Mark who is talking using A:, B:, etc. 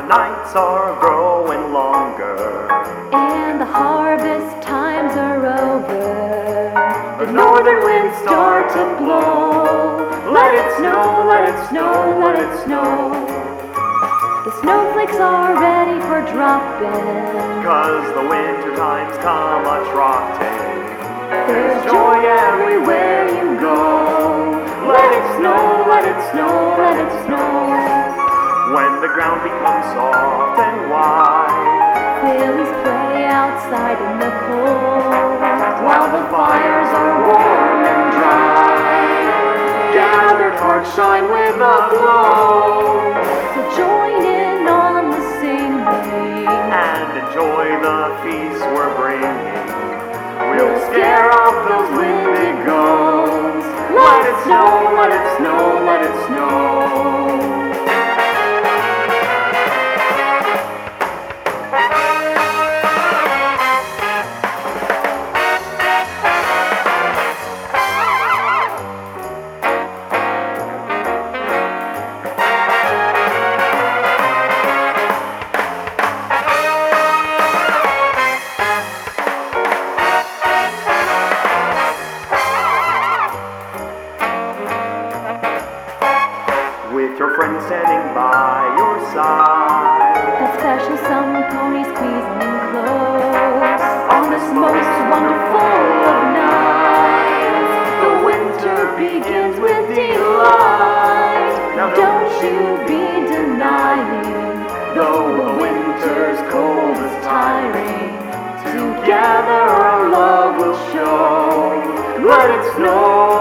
A: nights are growing longer,
B: and the harvest times are over.
A: the northern winds start to blow. Let it snow, let it snow, let it snow.
B: The snowflakes are ready for dropping.
A: 'Cause the winter time's come a-trotting.
B: There's joy everywhere you go.
A: Let it snow,
B: let it snow, let it snow.
A: when the ground becomes soft and white,
B: Fillies play outside in the cold, while the fires are warm and dry.
A: gathered hearts shine with a glow,
B: So join in on the singing.
A: and enjoy the feast we're bringing. We'll scare off those windigos. Let it snow, let it snow, let it snow. With your friends standing by your side,
B: That special summer pony squeezing in close. On this most wonderful of nights, the winter begins with delight. Now don't you be denying, though the winter's cold is tiring, together our love will show.
A: let it snow,